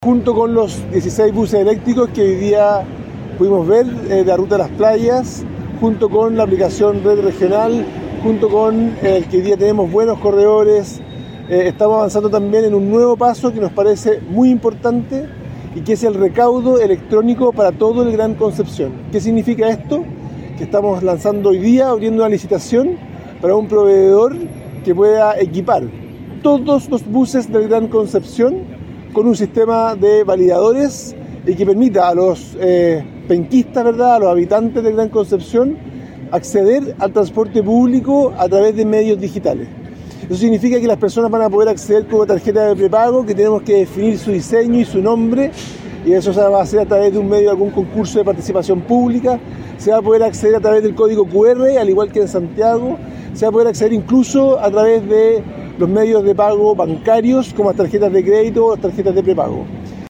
Junto con los 16 buses eléctricos que hoy día pudimos ver de la ruta de las playas, junto con la aplicación Red Regional, junto con el que hoy día tenemos buenos corredores, estamos avanzando también en un nuevo paso que nos parece muy importante y que es el recaudo electrónico para todo el Gran Concepción. ¿Qué significa esto? Que estamos lanzando hoy día, abriendo una licitación para un proveedor que pueda equipar todos los buses del Gran Concepción con un sistema de validadores y que permita a los penquistas, ¿verdad?, a los habitantes del Gran Concepción acceder al transporte público a través de medios digitales. Eso significa que las personas van a poder acceder con una tarjeta de prepago, que tenemos que definir su diseño y su nombre, y eso se va a hacer a través de un medio de algún concurso de participación pública. Se va a poder acceder a través del código QR, al igual que en Santiago. Se va a poder acceder incluso a través de los medios de pago bancarios, como las tarjetas de crédito o las tarjetas de prepago.